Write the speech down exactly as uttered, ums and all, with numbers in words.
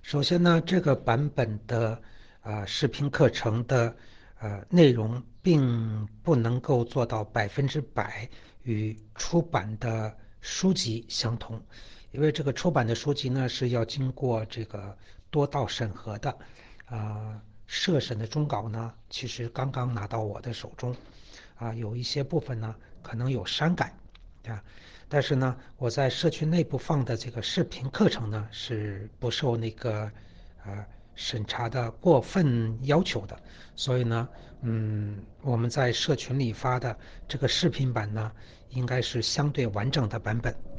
首先呢，这个版本的呃视频课程的呃内容并不能够做到百分之百与出版的书籍相同，因为这个出版的书籍呢是要经过这个多道审核的，啊、社审的终稿呢其实刚刚拿到我的手中，啊、有一些部分呢可能有删改，啊。但是呢，我在社区内部放的这个视频课程呢，是不受那个呃审查的过分要求的，所以呢，嗯，我们在社群里发的这个视频版呢，应该是相对完整的版本。